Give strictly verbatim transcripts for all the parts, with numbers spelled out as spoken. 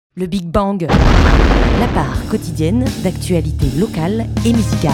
Le Big Bang, la part quotidienne d'actualité locale et musicale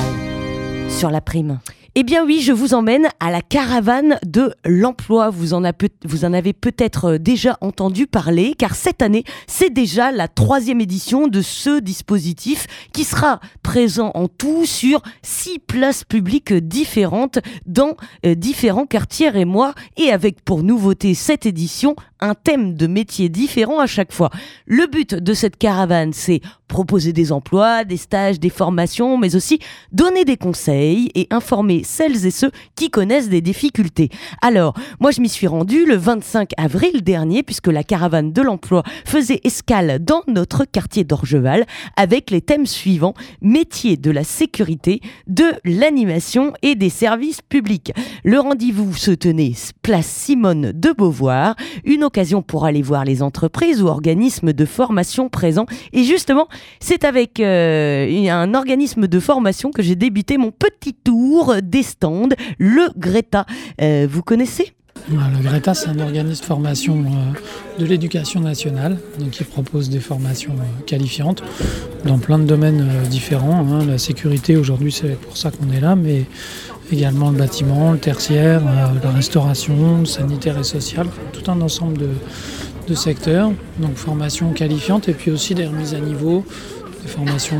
sur la Prime. Eh bien oui, je vous emmène à la caravane de l'emploi. Vous en, a peut- vous en avez peut-être déjà entendu parler, car cette année, c'est déjà la troisième édition de ce dispositif qui sera présent en tout sur six places publiques différentes dans euh, différents quartiers rémois et avec pour nouveauté cette édition un thème de métier différent à chaque fois. Le but de cette caravane, c'est proposer des emplois, des stages, des formations, mais aussi donner des conseils et informer celles et ceux qui connaissent des difficultés. Alors, moi je m'y suis rendue le vingt-cinq avril dernier puisque la caravane de l'emploi faisait escale dans notre quartier d'Orgeval avec les thèmes suivants: métiers de la sécurité, de l'animation et des services publics. Le rendez-vous se tenait place Simone de Beauvoir, une occasion pour aller voir les entreprises ou organismes de formation présents. Et justement, c'est avec euh, un organisme de formation que j'ai débuté mon petit tour des stands, le Greta. Euh, vous connaissez ? Le Greta, c'est un organisme de formation euh, de l'éducation nationale, donc qui propose des formations euh, qualifiantes dans plein de domaines euh, différents. Hein. La sécurité, aujourd'hui, c'est pour ça qu'on est là, mais également le bâtiment, le tertiaire, euh, la restauration, le sanitaire et social, tout un ensemble de, de secteurs. Donc formation qualifiante et puis aussi des remises à niveau, des formations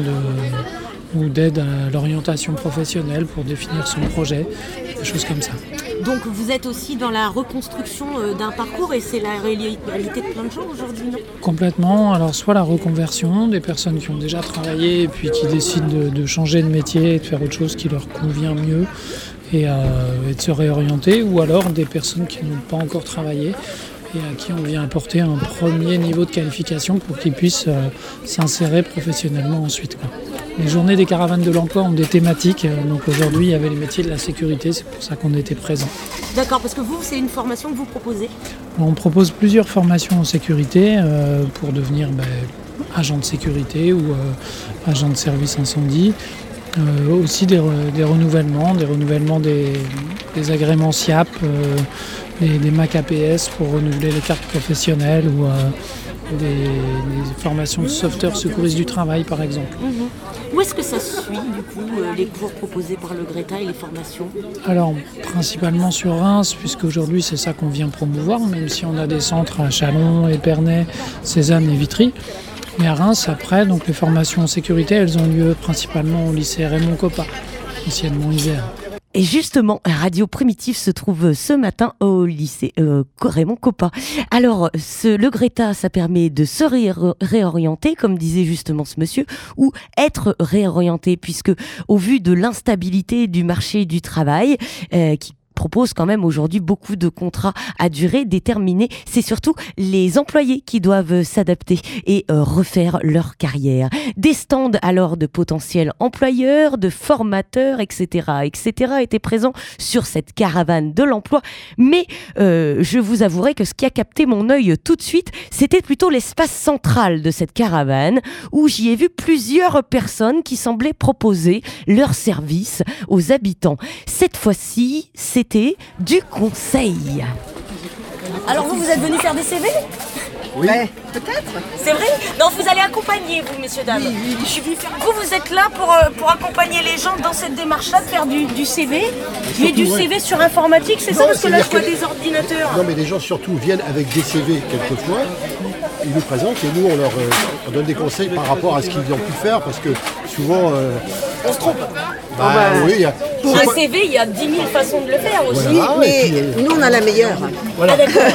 de, ou d'aide à l'orientation professionnelle pour définir son projet, des choses comme ça. Donc vous êtes aussi dans la reconstruction d'un parcours et c'est la réalité de plein de gens aujourd'hui, non ? Complètement. Alors soit la reconversion des personnes qui ont déjà travaillé et puis qui décident de, de changer de métier et de faire autre chose qui leur convient mieux et, euh, et de se réorienter, ou alors des personnes qui n'ont pas encore travaillé et à qui on vient apporter un premier niveau de qualification pour qu'ils puissent euh, s'insérer professionnellement ensuite, quoi. Les journées des caravanes de l'emploi ont des thématiques, donc aujourd'hui il y avait les métiers de la sécurité, c'est pour ça qu'on était présents. D'accord, parce que vous, c'est une formation que vous proposez ? On propose plusieurs formations en sécurité euh, pour devenir ben, agent de sécurité ou euh, agent de service incendie. Euh, aussi des, re- des renouvellements, des renouvellements des, des agréments S I A P, euh, des, des M A C A P S pour renouveler les cartes professionnelles ou euh, des, des formations de sauveteurs secouristes du travail par exemple. Mmh. Où est-ce que ça se suit du coup, euh, les cours proposés par le Greta et les formations ? Alors principalement sur Reims, puisque aujourd'hui c'est ça qu'on vient promouvoir, même si on a des centres à Châlons, Épernay, Cézanne et Vitry. Mais à Reims, après, donc les formations en sécurité, elles ont lieu principalement au lycée Raymond Coppa, anciennement Isère. Et justement, Radio Primitive se trouve ce matin au lycée euh, Raymond Coppa. Alors, ce, le Greta, ça permet de se ré- réorienter, comme disait justement ce monsieur, ou être réorienté, puisque au vu de l'instabilité du marché du travail, euh, qui propose quand même aujourd'hui beaucoup de contrats à durée déterminée. C'est surtout les employés qui doivent s'adapter et euh, refaire leur carrière. Des stands alors de potentiels employeurs, de formateurs, et cetera, et cetera étaient présents sur cette caravane de l'emploi. Mais euh, je vous avouerai que ce qui a capté mon œil tout de suite, c'était plutôt l'espace central de cette caravane où j'y ai vu plusieurs personnes qui semblaient proposer leurs services aux habitants. Cette fois-ci, c'est du conseil. Alors vous, vous êtes venus faire des C V ? Oui, ouais, peut-être. C'est vrai ? Non, vous allez accompagner, vous, messieurs, dames. Oui, oui. Je suis venue faire... Vous, vous êtes là pour, euh, pour accompagner les gens dans cette démarche-là, de faire du, du C V. Mais du ouais. C V sur informatique, c'est non, ça ? Parce que là, je vois que... des ordinateurs. Non, mais les gens, surtout, viennent avec des C V, quelquefois. Ils nous présentent et nous, on leur euh, on donne des conseils par rapport à ce qu'ils ont pu faire, parce que souvent... Euh... On se trompe. Bah, bah, oui, y a... Pour un pas... C V, il y a dix mille façons de le faire aussi. Voilà, mais puis, euh... nous, on a la meilleure. Voilà. Ah, d'accord.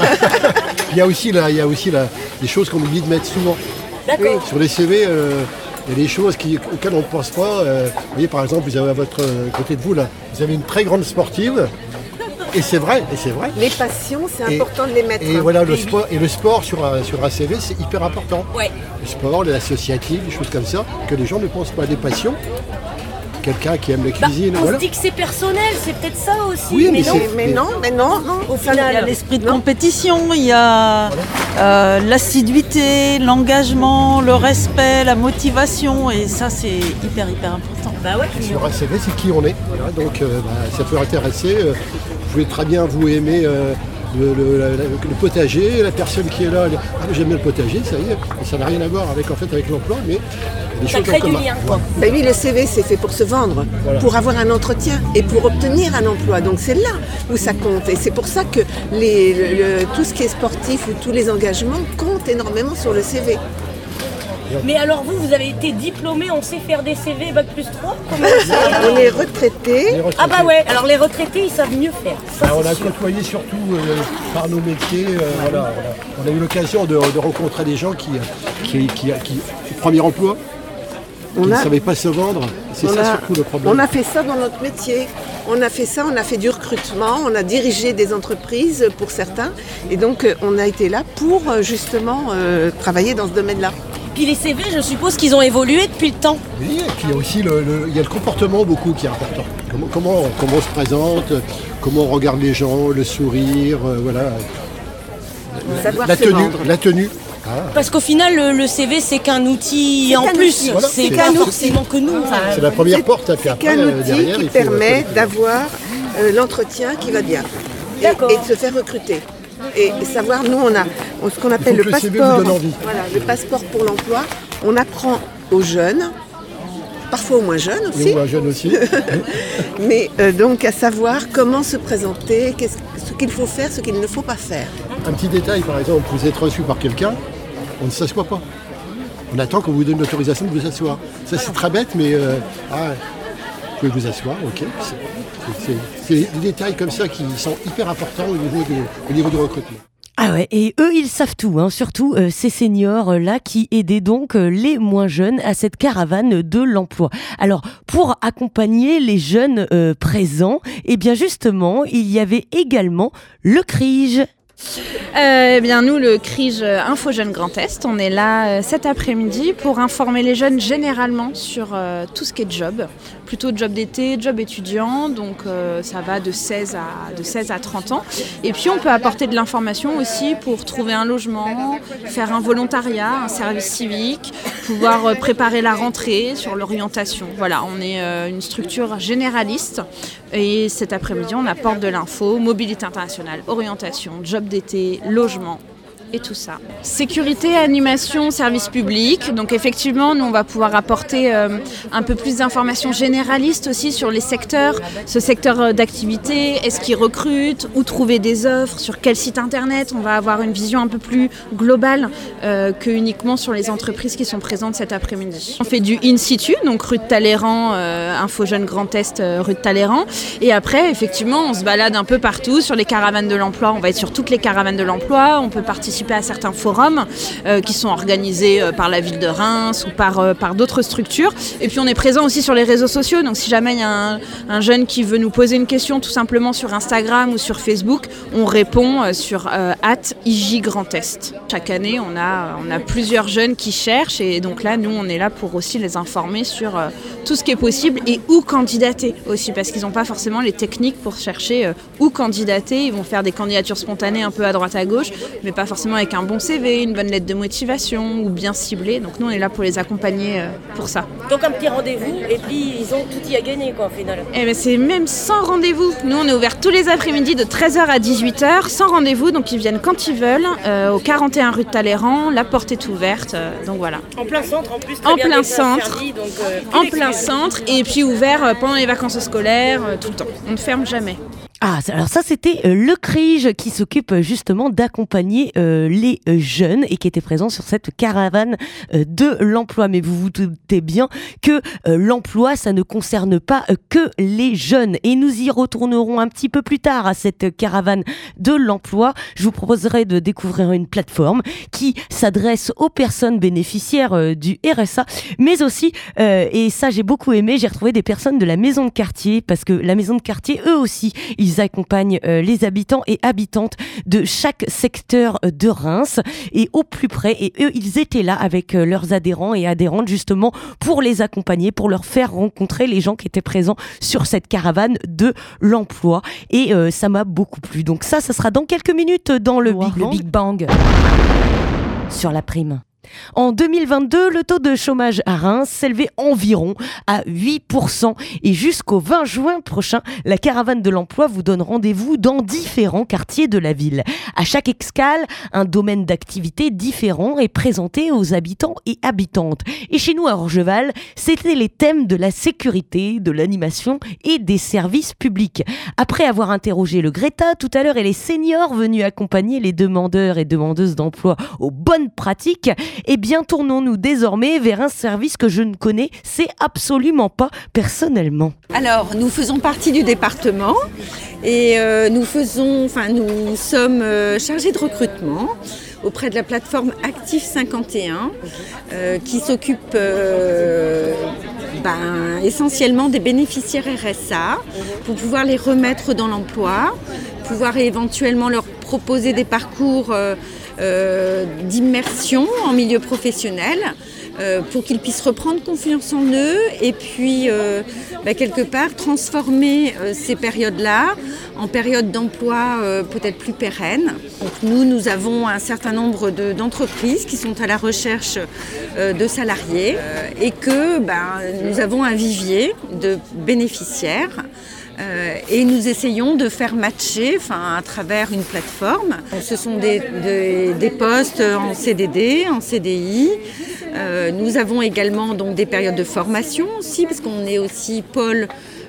Il y a aussi, là, il y a aussi là, des choses qu'on oublie de mettre souvent. D'accord. Sur les C V, euh, il y a des choses qui, auxquelles on ne pense pas. Euh, vous voyez, par exemple, vous avez à votre euh, côté de vous, là, vous avez une très grande sportive. Et c'est vrai, et c'est vrai. Les passions, c'est et, important de les mettre. Et voilà, le sport, et le sport sur un, sur un C V, c'est hyper important. Ouais. Le sport, l'associatif, des choses comme ça, que les gens ne pensent pas. Des passions. Quelqu'un qui aime la cuisine. Bah, on voilà. se dit que c'est personnel, c'est peut-être ça aussi. Oui, mais, mais, non, mais, mais non, mais non, non. Au final, il y a l'esprit de compétition, il y a voilà. euh, l'assiduité, l'engagement, le respect, la motivation, et ça, c'est hyper, hyper important. Bah ouais. Sur un C V, c'est qui on est. Voilà, donc, euh, bah, ça peut intéresser. Euh, vous pouvez très bien vous aimer. Euh, le, le, la, le potager, la personne qui est là, elle, ah, j'aime bien le potager, ça y est, et ça n'a rien à voir avec, en fait, avec l'emploi, mais des Ça choses crée en du commun. lien, quoi. Ben oui, le C V, c'est fait pour se vendre, Voilà. pour avoir un entretien et pour obtenir un emploi. Donc c'est là où ça compte. Et c'est pour ça que les, le, le- tout ce qui est sportif ou tous les engagements comptent énormément sur le C V. Mais alors vous, vous avez été diplômé, on sait faire des C V bac plus trois. Comment ça On est retraités. Les retraités. Ah bah ouais, alors les retraités, ils savent mieux faire. Ça, Alors, on c'est a sûr. côtoyé surtout euh, par nos métiers, euh, voilà, on a, on a eu l'occasion de, de rencontrer des gens qui, qui, qui, qui, qui premier emploi, qui On ne a- savaient pas se vendre, c'est On ça a, surtout le problème. on a fait ça dans notre métier. On a fait ça, on a fait du recrutement, on a dirigé des entreprises pour certains. Et donc euh, on a été là pour euh, justement euh, travailler dans ce domaine-là. Puis les C V, je suppose qu'ils ont évolué depuis le temps. Oui, et puis il y a aussi le, le- il y a le comportement beaucoup qui est important. Comment, comment, comment on se présente, comment on regarde les gens, le sourire, euh, voilà. Savoir La se tenue, vendre. la tenue. Ah. Parce qu'au final, le, le C V, c'est qu'un outil C'est en qu'un plus. outil. Voilà, C'est c'est pas qu'un forcément que nous. Enfin, C'est la première C'est- porte, et puis C'est après, qu'un euh, outil derrière, qui il faut- permet d'avoir euh, l'entretien qui va bien et, D'accord. et de se faire recruter. Et, et savoir, nous on a on- ce qu'on appelle faut le que le C V passeport, vous donne envie. voilà, le passeport pour l'emploi. On apprend aux jeunes, parfois aux moins jeunes Et aussi, moi, jeune aussi. mais euh, donc à savoir comment se présenter, qu'est-ce- ce qu'il faut faire, ce qu'il ne faut pas faire. Un petit détail, par exemple, vous êtes reçu par quelqu'un, on ne s'assoit pas. On attend qu'on vous donne l'autorisation de vous asseoir. Ça, c'est très bête, mais euh, ah, vous pouvez vous asseoir, ok. C'est- c'est- C'est des détails comme ça qui sont hyper importants au niveau, de, au niveau du recrutement. Ah ouais, et eux, ils savent tout, hein, surtout euh, ces seniors-là qui aidaient donc euh, les moins jeunes à cette caravane de l'emploi. Alors, pour accompagner les jeunes euh, présents, eh bien justement, il y avait également le C R I J. Euh, eh bien, nous, le C R I J Info Jeunes Grand Est, on est là euh, cet après-midi pour informer les jeunes généralement sur euh, tout ce qui est job, plutôt job d'été, job étudiant, donc euh, ça va de seize à, de seize à trente ans. Et puis, on peut apporter de l'information aussi pour trouver un logement, faire un volontariat, un service civique, pouvoir euh, préparer la rentrée sur l'orientation. Voilà, on est euh, une structure généraliste et cet après-midi, on apporte de l'info, mobilité internationale, orientation, job d'été, logement et tout ça. Sécurité, animation, service public. Donc effectivement, nous on va pouvoir apporter euh, un peu plus d'informations généralistes aussi sur les secteurs, ce secteur d'activité, est-ce qu'ils recrutent, où trouver des offres, sur quel site internet. On va avoir une vision un peu plus globale euh, que uniquement sur les entreprises qui sont présentes cet après-midi. On fait du in situ, donc rue de Talleyrand, euh, Info Jeunes Grand Est, euh, rue de Talleyrand. Et après, effectivement, on se balade un peu partout sur les caravanes de l'emploi. On va être sur toutes les caravanes de l'emploi. On peut participer à certains forums euh, qui sont organisés euh, par la ville de Reims ou par, euh, par d'autres structures. Et puis on est présent aussi sur les réseaux sociaux. Donc si jamais il y a un, un jeune qui veut nous poser une question tout simplement sur Instagram ou sur Facebook, on répond euh, sur euh, at I J Grand Est. Chaque année, on a, on a plusieurs jeunes qui cherchent et donc là, nous, on est là pour aussi les informer sur euh, tout ce qui est possible et où candidater aussi parce qu'ils n'ont pas forcément les techniques pour chercher euh, où candidater. Ils vont faire des candidatures spontanées un peu à droite à gauche, mais pas forcément avec un bon C V, une bonne lettre de motivation ou bien ciblé. Donc nous, on est là pour les accompagner euh, pour ça. Donc un petit rendez-vous et puis ils ont tout y à gagner quoi au final. Eh ben, c'est même sans rendez-vous. Nous, on est ouvert tous les après-midi de treize heures à dix-huit heures, sans rendez-vous. Donc ils viennent quand ils veulent, euh, au quarante et un rue de Talleyrand. La porte est ouverte. euh, donc voilà. En plein centre en plus. Très En bien plein desservi, centre. donc, euh, En plus plein d'excuses. centre et puis ouvert euh, pendant les vacances scolaires, euh, tout le temps. On ne ferme jamais. Ah, alors ça c'était euh, le C R I J qui s'occupe euh, justement d'accompagner euh, les euh, jeunes et qui était présent sur cette caravane euh, de l'emploi. Mais vous vous doutez bien que euh, l'emploi, ça ne concerne pas euh, que les jeunes. Et nous y retournerons un petit peu plus tard à cette caravane de l'emploi. Je vous proposerai de découvrir une plateforme qui s'adresse aux personnes bénéficiaires euh, du R S A, mais aussi, euh, et ça j'ai beaucoup aimé, j'ai retrouvé des personnes de la maison de quartier parce que la maison de quartier, eux aussi, ils accompagnent euh, les habitants et habitantes de chaque secteur euh, de Reims et au plus près. Et eux, ils étaient là avec euh, leurs adhérents et adhérentes justement pour les accompagner, pour leur faire rencontrer les gens qui étaient présents sur cette caravane de l'emploi. Et euh, ça m'a beaucoup plu. Donc ça, ça sera dans quelques minutes dans le, Wow. Big, le Big Bang sur la prime. En deux mille vingt-deux, le taux de chômage à Reims s'élevait environ à huit pour cent et jusqu'au vingt juin prochain, la caravane de l'emploi vous donne rendez-vous dans différents quartiers de la ville. À chaque escale, un domaine d'activité différent est présenté aux habitants et habitantes. Et chez nous à Orgeval, c'était les thèmes de la sécurité, de l'animation et des services publics. Après avoir interrogé le Greta tout à l'heure et les seniors venus accompagner les demandeurs et demandeuses d'emploi aux bonnes pratiques, eh bien, tournons-nous désormais vers un service que je ne connais, c'est absolument pas personnellement. Alors, nous faisons partie du département et euh, nous faisons, enfin, nous sommes euh, chargés de recrutement auprès de la plateforme Actif cinquante et un euh, qui s'occupe euh, ben, essentiellement des bénéficiaires R S A pour pouvoir les remettre dans l'emploi, pouvoir éventuellement leur proposer des parcours euh, Euh, d'immersion en milieu professionnel euh, pour qu'ils puissent reprendre confiance en eux et puis euh, bah, quelque part transformer euh, ces périodes-là en périodes d'emploi euh, peut-être plus pérennes. Donc nous, nous avons un certain nombre de, d'entreprises qui sont à la recherche euh, de salariés euh, et que bah, nous avons un vivier de bénéficiaires. Euh, et nous essayons de faire matcher enfin, à travers une plateforme. Ce sont des, des, des postes en C D D, en C D I. Euh, nous avons également donc, des périodes de formation aussi, parce qu'on est aussi pôle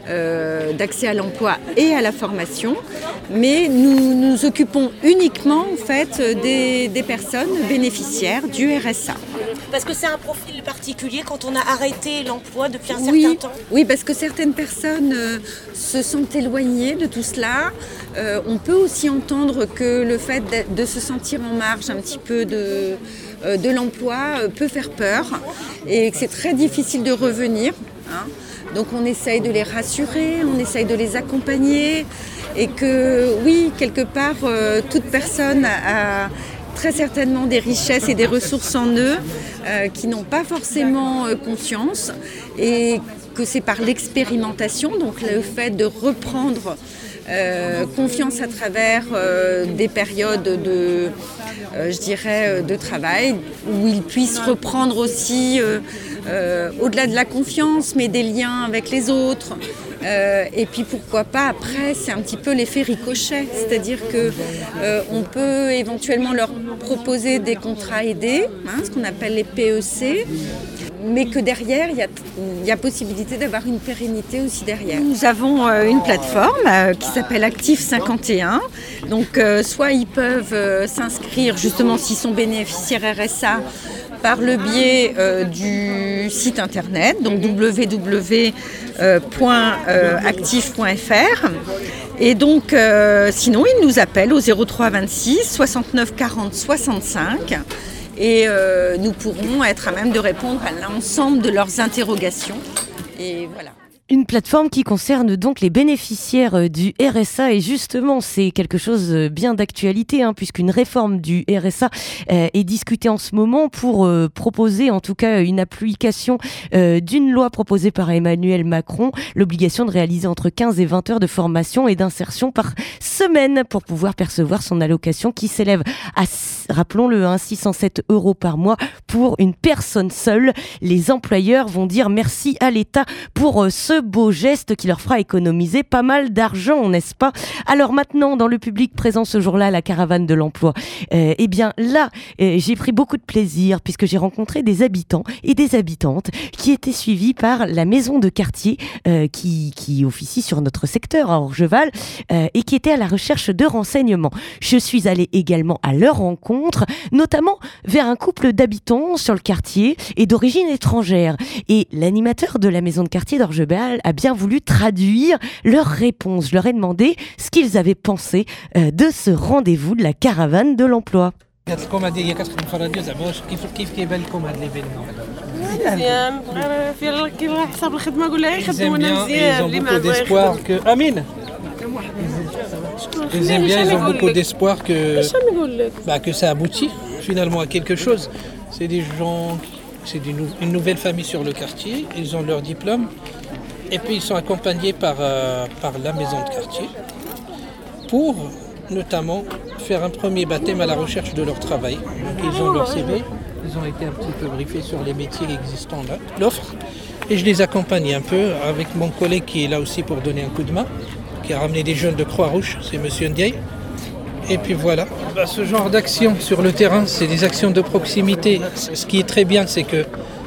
euh, d'accès à l'emploi et à la formation. Mais nous nous occupons uniquement en fait, des, des personnes bénéficiaires du R S A. Parce que c'est un profil particulier quand on a arrêté l'emploi depuis un oui, certain temps. Oui, parce que certaines personnes euh, se sentent éloignées de tout cela. Euh, on peut aussi entendre que le fait de, de se sentir en marge un petit peu de, euh, de l'emploi euh, peut faire peur et que c'est très difficile de revenir. Hein. Donc on essaye de les rassurer, on essaye de les accompagner et que oui, quelque part, euh, toute personne a... a très certainement des richesses et des ressources en eux euh, qui n'ont pas forcément euh, conscience et que c'est par l'expérimentation, donc le fait de reprendre euh, confiance à travers euh, des périodes de, euh, je dirais, de travail où ils puissent reprendre aussi, euh, euh, au-delà de la confiance, mais des liens avec les autres. Euh, et puis pourquoi pas après c'est un petit peu l'effet ricochet, c'est-à-dire que euh, on peut éventuellement leur proposer des contrats aidés, hein, ce qu'on appelle les P E C, mais que derrière il y a, il y a possibilité d'avoir une pérennité aussi derrière. Nous avons euh, une plateforme euh, qui s'appelle Actif cinquante et un, donc euh, soit ils peuvent euh, s'inscrire justement s'ils sont bénéficiaires R S A par le biais euh, du site internet, donc w w w point actif point f r. Et donc, euh, sinon, ils nous appellent au zéro trois vingt-six soixante-neuf quarante soixante-cinq et euh, nous pourrons être à même de répondre à l'ensemble de leurs interrogations. Et voilà. Une plateforme qui concerne donc les bénéficiaires du R S A et justement c'est quelque chose bien d'actualité hein, puisqu'une réforme du R S A euh, est discutée en ce moment pour euh, proposer en tout cas une application euh, d'une loi proposée par Emmanuel Macron, l'obligation de réaliser entre quinze et vingt heures de formation et d'insertion par semaine pour pouvoir percevoir son allocation qui s'élève à, rappelons-le, hein, six cent sept euros par mois pour une personne seule. Les employeurs vont dire merci à l'État pour euh, ce beau geste qui leur fera économiser pas mal d'argent, n'est-ce pas? Alors maintenant, dans le public présent ce jour-là, la caravane de l'emploi, euh, eh bien là, euh, j'ai pris beaucoup de plaisir puisque j'ai rencontré des habitants et des habitantes qui étaient suivis par la maison de quartier euh, qui, qui officie sur notre secteur à Orgeval euh, et qui étaient à la recherche de renseignements. Je suis allée également à leur rencontre, notamment vers un couple d'habitants sur le quartier et d'origine étrangère. Et l'animateur de la maison de quartier d'Orgeval a bien voulu traduire leurs réponses. Je leur ai demandé ce qu'ils avaient pensé euh, de ce rendez-vous de la caravane de l'emploi. Ils aiment bien, ils ont beaucoup d'espoir que... Amine Ils aiment bien, ils ont beaucoup d'espoir que, bah, que ça aboutit finalement à quelque chose. C'est des gens, c'est une nouvelle famille sur le quartier, ils ont leur diplôme. Et puis ils sont accompagnés par, euh, par la maison de quartier pour notamment faire un premier baptême à la recherche de leur travail. Donc, ils ont leur C V, Ils ont été un petit peu briefés sur les métiers existants là, l'offre. Et je les accompagne un peu avec mon collègue qui est là aussi pour donner un coup de main, qui a ramené des jeunes de Croix-Rouge, c'est Monsieur Ndiaye. Et puis voilà, bah, ce genre d'action sur le terrain, c'est des actions de proximité. Ce qui est très bien, c'est que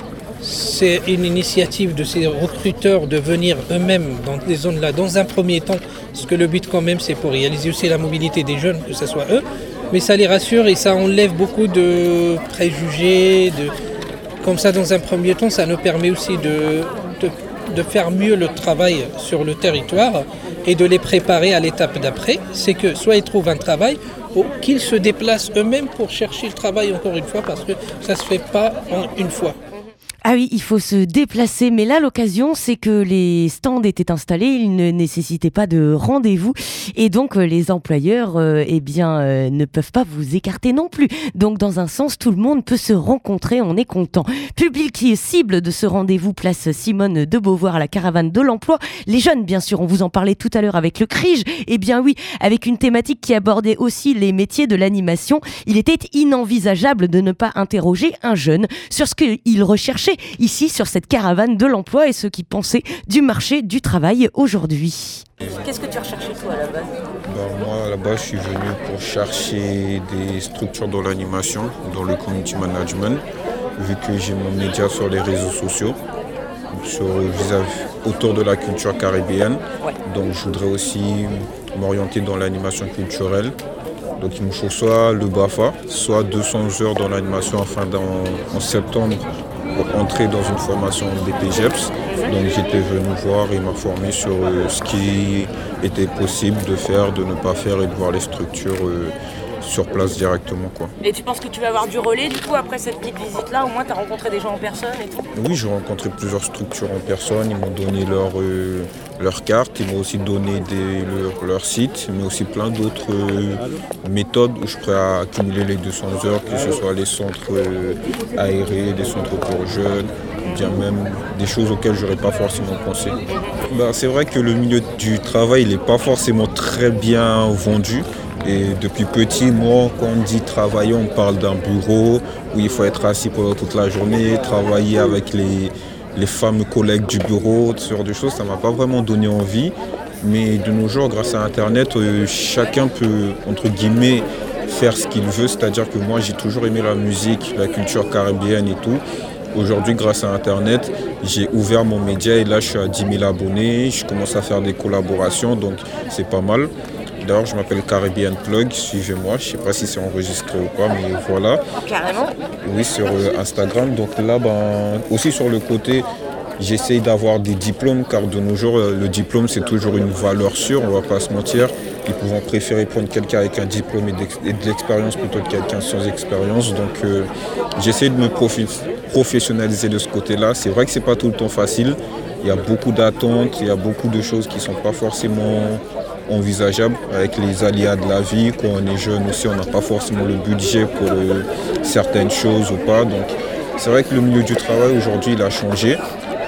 c'est une initiative de ces recruteurs de venir eux-mêmes dans des zones-là, dans un premier temps, parce que le but quand même, c'est pour réaliser aussi la mobilité des jeunes, que ce soit eux, mais ça les rassure et ça enlève beaucoup de préjugés. De... Comme ça, dans un premier temps, ça nous permet aussi de, de, de faire mieux le travail sur le territoire et de les préparer à l'étape d'après. C'est que soit ils trouvent un travail, ou qu'ils se déplacent eux-mêmes pour chercher le travail encore une fois, parce que ça ne se fait pas en une fois. Ah oui, il faut se déplacer, mais là l'occasion c'est que les stands étaient installés, ils ne nécessitaient pas de rendez-vous et donc euh, les employeurs euh, eh bien, euh, ne peuvent pas vous écarter non plus. Donc dans un sens, tout le monde peut se rencontrer, on est content. Public qui est cible de ce rendez-vous, place Simone de Beauvoir à la caravane de l'emploi. Les jeunes bien sûr, on vous en parlait tout à l'heure avec le CRIJ, eh bien oui, avec une thématique qui abordait aussi les métiers de l'animation. Il était inenvisageable de ne pas interroger un jeune sur ce qu'il recherchait ici sur cette caravane de l'emploi et ceux qui pensaient du marché du travail aujourd'hui. Qu'est-ce que tu recherchais toi à la base ? Ben, moi à la base je suis venu pour chercher des structures dans l'animation, dans le community management, vu que j'ai mon média sur les réseaux sociaux, sur, vis-à-vis, autour de la culture caribéenne. Ouais. Donc je voudrais aussi m'orienter dans l'animation culturelle. Donc il me faut soit le BAFA, soit deux cents heures dans l'animation afin d'en, en septembre pour entrer dans une formation B P G E P S. Donc j'étais venu voir et m'informer sur euh, ce qui était possible de faire, de ne pas faire et de voir les structures euh, sur place directement, quoi. Et tu penses que tu vas avoir du relais du coup après cette petite visite-là? Au moins tu as rencontré des gens en personne et tout? Oui, j'ai rencontré plusieurs structures en personne, ils m'ont donné leur, euh, leur carte, ils m'ont aussi donné des, leur, leur site, mais aussi plein d'autres euh, méthodes où je pourrais accumuler les deux cents heures, que ce soit les centres euh, aérés, des centres pour jeunes, ou bien même des choses auxquelles je n'aurais pas forcément pensé. Ben, c'est vrai que le milieu du travail n'est pas forcément très bien vendu. Et depuis petit, moi, quand on dit travailler, on parle d'un bureau où il faut être assis pendant toute la journée, travailler avec les, les fameux collègues du bureau, ce genre de choses, ça ne m'a pas vraiment donné envie. Mais de nos jours, grâce à Internet, euh, chacun peut, entre guillemets, faire ce qu'il veut. C'est-à-dire que moi, j'ai toujours aimé la musique, la culture caribéenne et tout. Aujourd'hui, grâce à Internet, j'ai ouvert mon média et là, je suis à dix mille abonnés. Je commence à faire des collaborations, donc c'est pas mal. D'ailleurs, je m'appelle Caribbean Plug, suivez-moi. Je ne sais pas si c'est enregistré ou pas, mais voilà. Carrément. Oui, sur euh, Instagram. Donc là, ben, aussi sur le côté, j'essaye d'avoir des diplômes, car de nos jours, le diplôme, c'est toujours une valeur sûre, on ne va pas se mentir. Ils pourront préférer prendre quelqu'un avec un diplôme et, et de l'expérience plutôt que quelqu'un sans expérience. Donc, euh, j'essaie de me profi- professionnaliser de ce côté-là. C'est vrai que ce n'est pas tout le temps facile. Il y a beaucoup d'attentes, il y a beaucoup de choses qui ne sont pas forcément envisageable avec les aléas de la vie. Quand on est jeune aussi, on n'a pas forcément le budget pour euh, certaines choses ou pas. Donc c'est vrai que le milieu du travail aujourd'hui il a changé.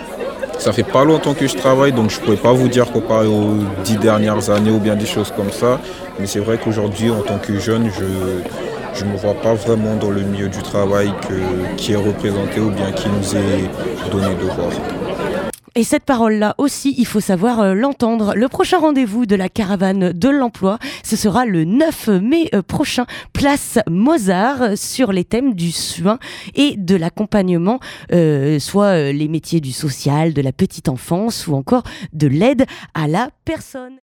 Ça fait pas longtemps que je travaille, donc je ne pourrais pas vous dire comparé aux dix dernières années ou bien des choses comme ça. Mais c'est vrai qu'aujourd'hui, en tant que jeune, je ne me vois pas vraiment dans le milieu du travail que, qui est représenté ou bien qui nous est donné de voir. Et cette parole-là aussi, il faut savoir euh, l'entendre. Le prochain rendez-vous de la caravane de l'emploi, ce sera le neuf mai euh, prochain, place Mozart, sur les thèmes du soin et de l'accompagnement, euh, soit euh, les métiers du social, de la petite enfance ou encore de l'aide à la personne.